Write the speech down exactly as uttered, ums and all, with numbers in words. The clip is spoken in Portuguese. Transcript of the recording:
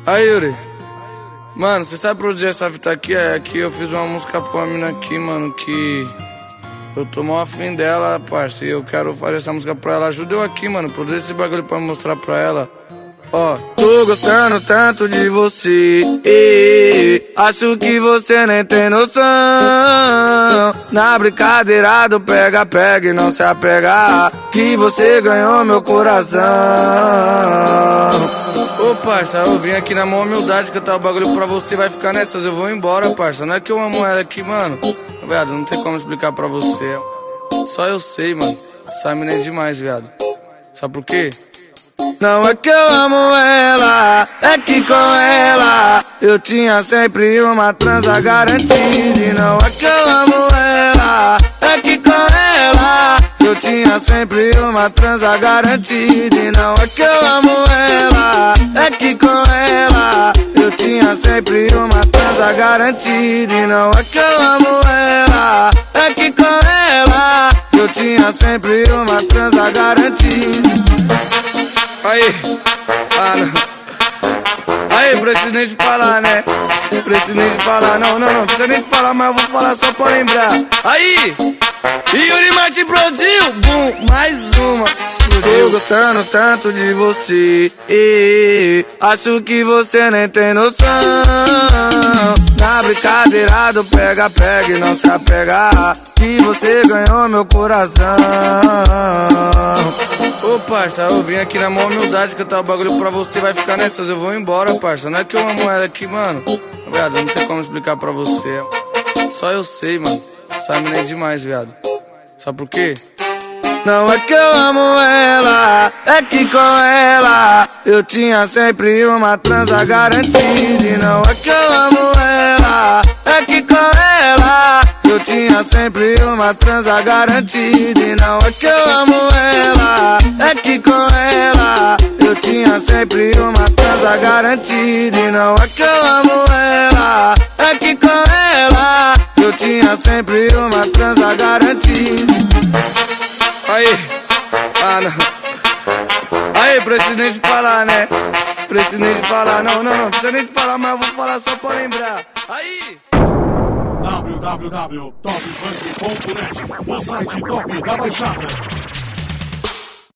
Aí, Yuri. Mano, você sabe produzir essa fita aqui? É que eu fiz uma música pra uma mina aqui, mano, que eu tô mal afim dela, parça. E eu quero fazer essa música pra ela. Ajuda eu aqui, mano, produzir esse bagulho pra mostrar pra ela. Ó, tô gostando tanto de você, acho que você nem tem noção. Na brincadeira do pega, pega e não se apegar, que você ganhou meu coração. Ô parça, eu vim aqui na maior humildade cantar o bagulho pra você. Vai ficar nessas, eu vou embora, parça. Não é que eu amo ela aqui, mano. Viado, não tem como explicar pra você. Só eu sei, mano. Essa mina é demais, viado. Sabe por quê? Não é que eu amo ela, é que com ela eu tinha sempre uma transa garantida. E não é que eu amo ela, é que com ela eu tinha sempre uma transa garantida. E não é que eu amo ela, é que com ela eu tinha sempre uma transa garantida. E não é que eu amo ela, é que com ela eu tinha sempre uma transa garantida. Aí, ah não. Aí, preciso nem de falar, né? Preciso nem de falar, não, não, não. Precisa nem de falar, mas eu vou falar só pra lembrar. Aí, Yuri Martin produziu, bum, mais uma. Tô gostando tanto de você, acho que você nem tem noção. Na brincadeira do pega, pega e não se apegar, que você ganhou meu coração. Ô parça, eu vim aqui na maior humildade cantar o bagulho pra você. Vai ficar nessas, eu vou embora, parça. Não é que eu amo ela aqui, mano. Viado, não sei como explicar pra você. Só eu sei, mano. Essa mina é demais, viado. Sabe por quê? Não é que eu amo ela, é que com ela eu tinha sempre uma transa garantida. E não é que eu amo ela, é que com ela eu tinha sempre uma transa garantida. E não é que eu amo ela, é que com ela eu tinha sempre uma transa garantida. E não é que eu amo ela, é que com ela eu tinha sempre uma transa garantida. Aí, ah não. Aí, preciso nem de falar, né? Preciso nem de falar, não, não, não. Precisa nem de falar, mas eu vou falar só pra lembrar. Aí! w w w ponto top funk ponto net, o site top da Baixada.